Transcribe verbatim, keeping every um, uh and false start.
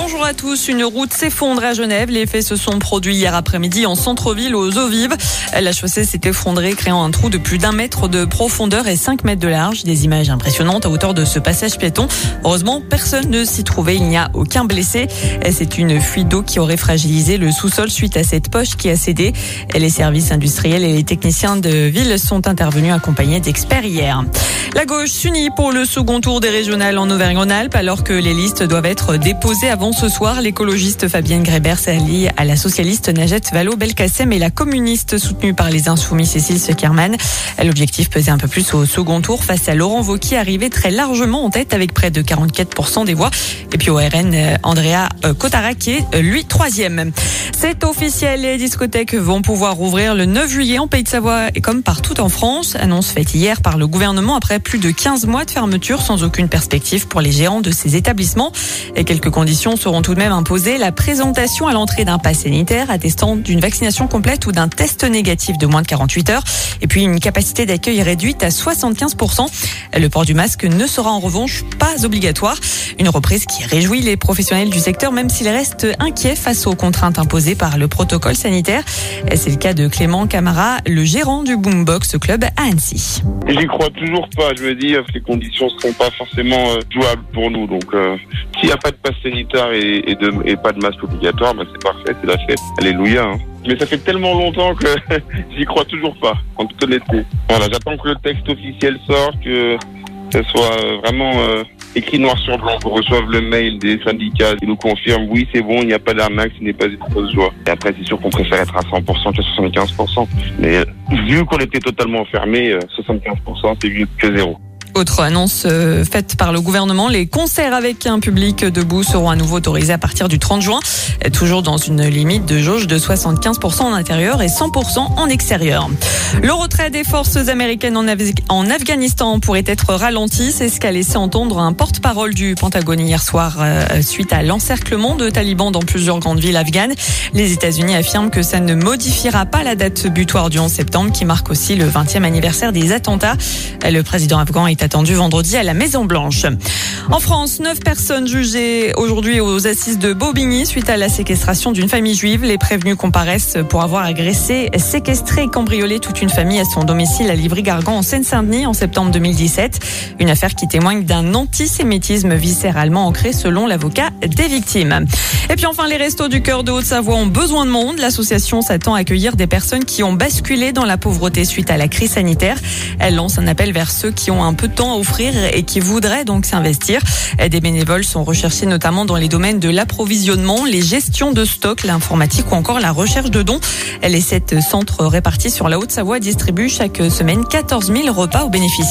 Bonjour à tous. Une route s'effondre à Genève. Les faits se sont produits hier après-midi en centre-ville aux eaux vives. La chaussée s'est effondrée, créant un trou de plus d'un mètre de profondeur et cinq mètres de large. Des images impressionnantes à hauteur de ce passage piéton. Heureusement, personne ne s'y trouvait. Il n'y a aucun blessé. C'est une fuite d'eau qui aurait fragilisé le sous-sol suite à cette poche qui a cédé. Les services industriels et les techniciens de ville sont intervenus accompagnés d'experts hier. La gauche s'unit pour le second tour des régionales en Auvergne-Rhône-Alpes alors que les listes doivent être déposées avant ce soir. L'écologiste Fabienne Grébert s'allie à la socialiste Najat Vallaud-Belkacem et la communiste soutenue par les Insoumis Cécile Seckerman. L'objectif, peser un peu plus au second tour face à Laurent Wauquiez, arrivé très largement en tête avec près de quarante-quatre pour cent des voix. Et puis au R N, Andrea Cotarac qui est lui troisième. C'est officiel, les discothèques vont pouvoir rouvrir le neuf juillet en Pays de Savoie et comme partout en France. Annonce faite hier par le gouvernement après plus de quinze mois de fermeture sans aucune perspective pour les gérants de ces établissements. Et quelques conditions seront tout de même imposées. La présentation à l'entrée d'un pass sanitaire attestant d'une vaccination complète ou d'un test négatif de moins de quarante-huit heures. Et puis une capacité d'accueil réduite à soixante-quinze pour cent. Le port du masque ne sera en revanche pas obligatoire. Une reprise qui réjouit les professionnels du secteur, même s'ils restent inquiets face aux contraintes imposées par le protocole sanitaire. C'est le cas de Clément Camara, le gérant du Boombox Club à Annecy. J'y crois toujours pas. Je me dis que les conditions ne seront pas forcément euh, jouables pour nous. Donc, euh, s'il n'y a pas de passe sanitaire et, et, de, et pas de masque obligatoire, bah, c'est parfait, c'est la fête. Alléluia. Hein. Mais ça fait tellement longtemps que j'y crois toujours pas, en toute honnêteté. Voilà, j'attends que le texte officiel sorte, que ce soit vraiment euh, écrit noir sur blanc, qu'on reçoive le mail des syndicats qui nous confirment oui, c'est bon, il n'y a pas d'arnaque, ce n'est pas une fausse joie. Et après, c'est sûr qu'on préfère être à cent pour cent que soixante-quinze pour cent. Mais euh, vu qu'on était totalement fermé, euh, soixante-quinze pour cent, c'est mieux que zéro. Autre annonce euh, faite par le gouvernement, les concerts avec un public debout seront à nouveau autorisés à partir du trente juin, toujours dans une limite de jauge de soixante-quinze pour cent en intérieur et cent pour cent en extérieur. Le retrait des forces américaines en, Af- en Afghanistan pourrait être ralenti, c'est ce qu'a laissé entendre un porte-parole du Pentagone hier soir euh, suite à l'encerclement de talibans dans plusieurs grandes villes afghanes. Les États-Unis affirment que ça ne modifiera pas la date butoir du onze septembre qui marque aussi le vingtième anniversaire des attentats. Le président afghan est attendu vendredi à la Maison-Blanche. En France, neuf personnes jugées aujourd'hui aux assises de Bobigny suite à la séquestration d'une famille juive. Les prévenus comparaissent pour avoir agressé, séquestré et cambriolé toute une famille à son domicile à Livry-Gargan en Seine-Saint-Denis en septembre deux mille dix-sept. Une affaire qui témoigne d'un antisémitisme viscéralement ancré selon l'avocat des victimes. Et puis enfin, les Restos du Cœur de Haute-Savoie ont besoin de monde. L'association s'attend à accueillir des personnes qui ont basculé dans la pauvreté suite à la crise sanitaire. Elle lance un appel vers ceux qui ont un peu de temps à offrir et qui voudraient donc s'investir. Des bénévoles sont recherchés notamment dans les domaines de l'approvisionnement, les gestions de stock, l'informatique ou encore la recherche de dons. Les sept centres répartis sur la Haute-Savoie distribuent chaque semaine quatorze mille repas aux bénéficiaires.